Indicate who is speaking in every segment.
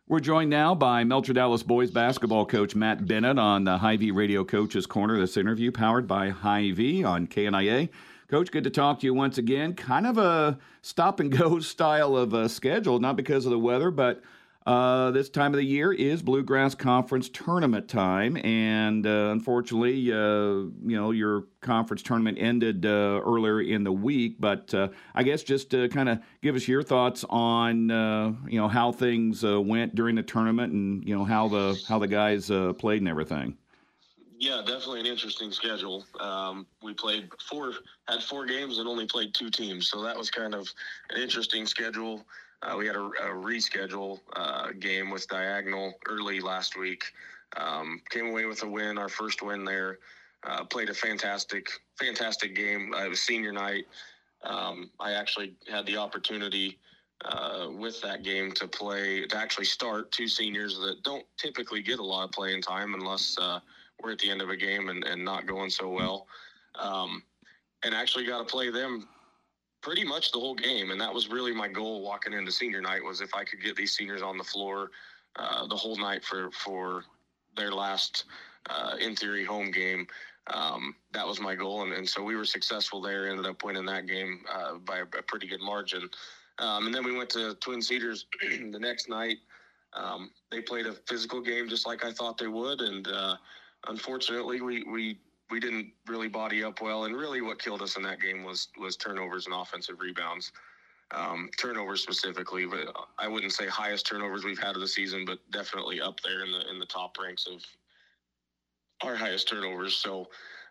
Speaker 1: We're joined now by Melcher Dallas boys basketball coach Matt Bennett on the Hy-Vee Radio Coaches Corner. This interview powered by Hy-Vee on KNIA. Coach, good to talk to you once again. Kind of a stop-and-go style of schedule, not because of the weather, but this time of the year is Bluegrass Conference tournament time, and unfortunately, your conference tournament ended earlier in the week. But I guess just to kind of give us your thoughts on how things went during the tournament, and how the guys played and everything.
Speaker 2: Yeah, definitely an interesting schedule. We had four games and only played two teams, so that was kind of an interesting schedule. We had a reschedule game with Diagonal early last week. Came away with a win, our first win there. Played a fantastic game. It was senior night. I actually had the opportunity with that game to actually start two seniors that don't typically get a lot of playing time unless we're at the end of a game and not going so well. And actually got to play them pretty much the whole game, and that was really my goal walking into senior night, was if I could get these seniors on the floor the whole night for their last, in theory, home game. That was my goal, and so we were successful there, ended up winning that game by a pretty good margin. And then we went to Twin Cedars the next night. They played a physical game just like I thought they would, and unfortunately, we didn't really body up well, and really what killed us in that game was turnovers and offensive rebounds. Turnovers specifically, but I wouldn't say highest turnovers we've had of the season, but definitely up there in the top ranks of our highest turnovers. So,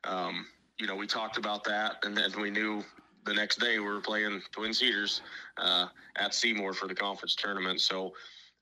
Speaker 2: we talked about that, and then we knew the next day we were playing Twin Cedars at Seymour for the conference tournament. So,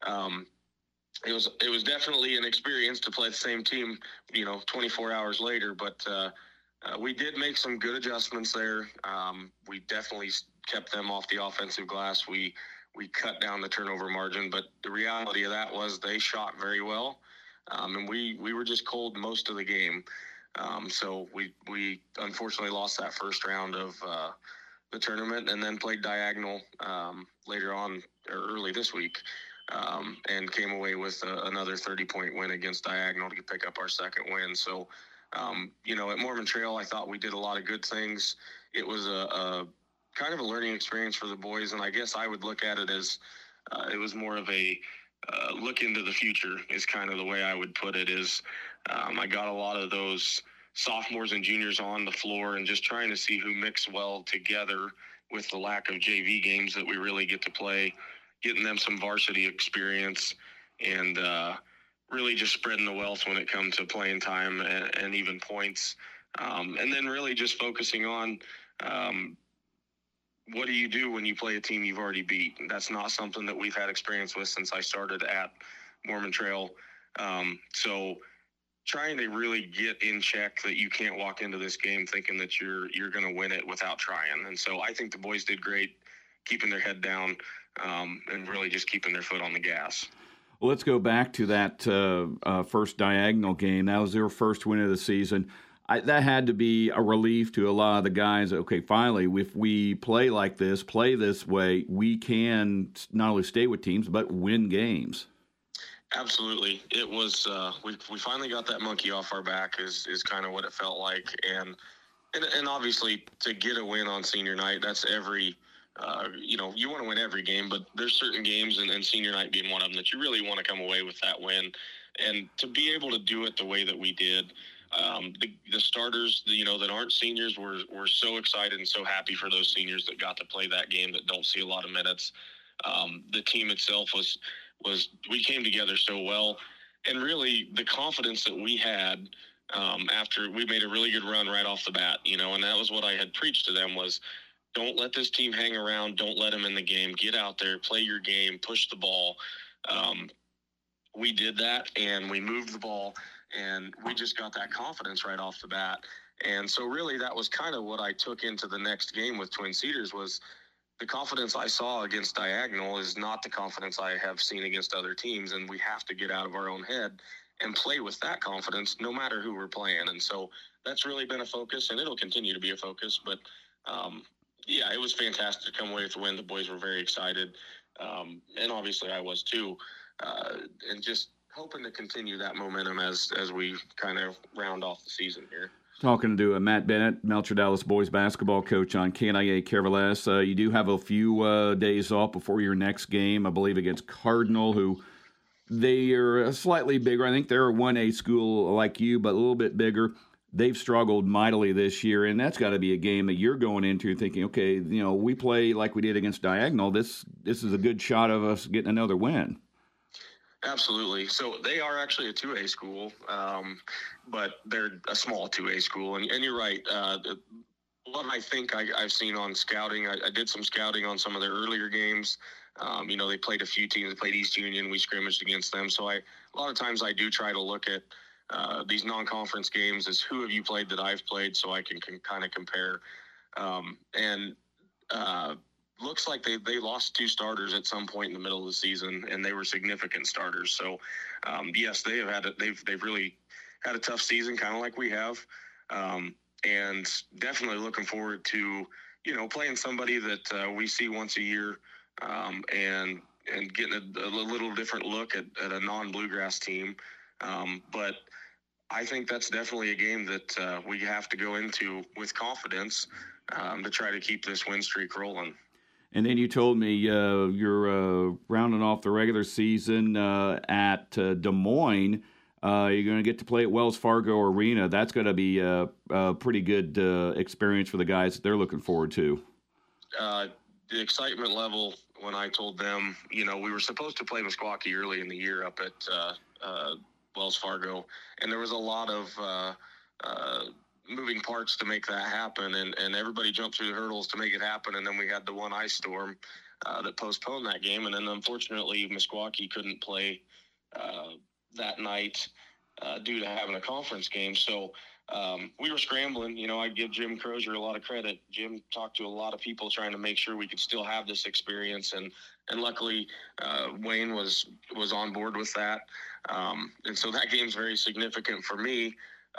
Speaker 2: it was definitely an experience to play the same team, 24 hours later, but we did make some good adjustments there. We definitely kept them off the offensive glass. We cut down the turnover margin, but the reality of that was they shot very well, and we were just cold most of the game. So we unfortunately lost that first round of the tournament, and then played Diagonal later on, or early this week. And came away with another 30-point win against Diagonal to pick up our second win. So, at Mormon Trail, I thought we did a lot of good things. It was a kind of a learning experience for the boys, and I guess I would look at it as it was more of a look into the future is kind of the way I would put it. Is I got a lot of those sophomores and juniors on the floor and just trying to see who mix well together with the lack of JV games that we really get to play, getting them some varsity experience, and really just spreading the wealth when it comes to playing time and even points. And then really just focusing on what do you do when you play a team you've already beat? That's not something that we've had experience with since I started at Mormon Trail. So trying to really get in check that you can't walk into this game thinking that you're going to win it without trying. And so I think the boys did great, keeping their head down, and really just keeping their foot on the gas.
Speaker 1: Well, let's go back to that first Diagonal game. That was their first win of the season. That had to be a relief to a lot of the guys. Okay, finally, if we play like this, play this way, we can not only stay with teams, but win games.
Speaker 2: Absolutely. It was, we finally got that monkey off our back is kind of what it felt like. And obviously to get a win on senior night, that's every, you want to win every game, but there's certain games, and senior night being one of them, that you really want to come away with that win. And to be able to do it the way that we did, the starters, that aren't seniors, were so excited and so happy for those seniors that got to play that game that don't see a lot of minutes. The team itself was we came together so well, and really the confidence that we had after we made a really good run right off the bat, and that was what I had preached to them was, don't let this team hang around. Don't let them in the game. Get out there, play your game, push the ball. We did that, and we moved the ball, and we just got that confidence right off the bat. And so really that was kind of what I took into the next game with Twin Cedars, was the confidence I saw against Diagonal is not the confidence I have seen against other teams, and we have to get out of our own head and play with that confidence no matter who we're playing. And so that's really been a focus, and it'll continue to be a focus. But, yeah, it was fantastic to come away with the win. The boys were very excited, and obviously I was too. and just hoping to continue that momentum as we kind of round off the season here.
Speaker 1: Talking to Matt Bennett, Melcher Dallas boys basketball coach on KNIA KRLS. You do have a few days off before your next game, I believe, against Cardinal, who they are slightly bigger. I think they're a 1A school like you, but a little bit bigger. They've struggled mightily this year, and that's got to be a game that you're going into thinking, okay, we play like we did against Diagonal. This is a good shot of us getting another win.
Speaker 2: Absolutely. So they are actually a 2A school, but they're a small 2A school. And you're right. What I think I've seen on scouting, I did some scouting on some of their earlier games. They played a few teams. They played East Union. We scrimmaged against them. So a lot of times I do try to look at these non-conference games as who have you played that I've played, so I can kind of compare. Looks like they lost 2 starters at some point in the middle of the season, and they were significant starters. So, yes, they've really had a tough season, kind of like we have, and definitely looking forward to playing somebody that we see once a year, and getting a little different look at a non-bluegrass team. But I think that's definitely a game that we have to go into with confidence to try to keep this win streak rolling.
Speaker 1: And then you told me you're rounding off the regular season at Des Moines. You're going to get to play at Wells Fargo Arena. That's going to be a pretty good experience for the guys that they're looking forward to.
Speaker 2: The excitement level when I told them, we were supposed to play Meskwaki early in the year up at Wells Fargo, and there was a lot of moving parts to make that happen, and everybody jumped through the hurdles to make it happen, and then we had the one ice storm that postponed that game, and then unfortunately Meskwaki couldn't play that night due to having a conference game. So we were scrambling. I'd give Jim Crozier a lot of credit. Jim talked to a lot of people trying to make sure we could still have this experience, and luckily Wayne was on board with that, and so that game's very significant for me.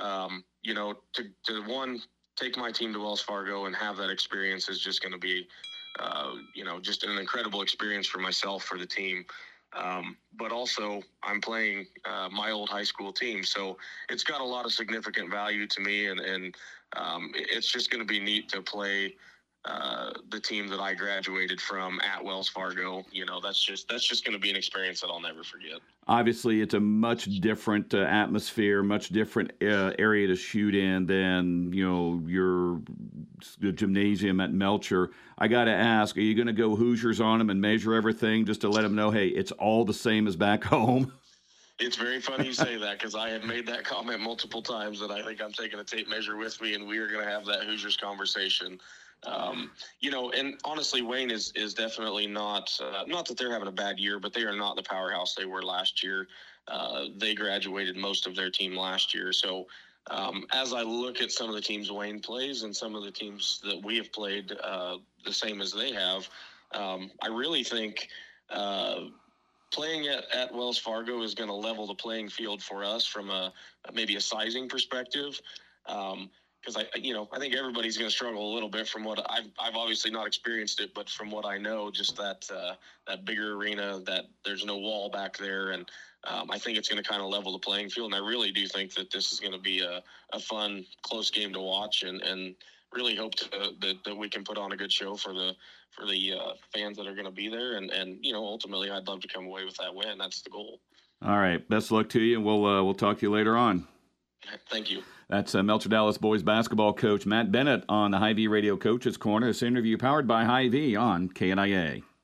Speaker 2: To take my team to Wells Fargo and have that experience is just going to be, just an incredible experience for myself, for the team. But also I'm playing my old high school team. So it's got a lot of significant value to me, and it's just going to be neat to play the team that I graduated from at Wells Fargo. That's just going to be an experience that I'll never forget.
Speaker 1: Obviously, it's a much different atmosphere, much different area to shoot in than your gymnasium at Melcher. I got to ask, are you going to go Hoosiers on them and measure everything just to let them know, hey, it's all the same as back home?
Speaker 2: It's very funny you say that, because I have made that comment multiple times that I think I'm taking a tape measure with me, and we are going to have that Hoosiers conversation. And honestly, Wayne is definitely not that they're having a bad year, but they are not the powerhouse they were last year. They graduated most of their team last year. So as I look at some of the teams Wayne plays and some of the teams that we have played the same as they have, I really think playing at Wells Fargo is going to level the playing field for us from maybe a sizing perspective. Because I think everybody's going to struggle a little bit from what I've obviously not experienced it, but from what I know, just that bigger arena, that there's no wall back there, and I think it's going to kind of level the playing field. And I really do think that this is going to be a fun, close game to watch, and really hope that we can put on a good show for the fans that are going to be there, and ultimately I'd love to come away with that win. That's the goal.
Speaker 1: All right, best of luck to you, and we'll talk to you later on.
Speaker 2: Thank you.
Speaker 1: That's Melcher Dallas boys basketball coach Matt Bennett on the Hy-Vee Radio Coaches Corner. This interview powered by Hy-Vee on KNIA.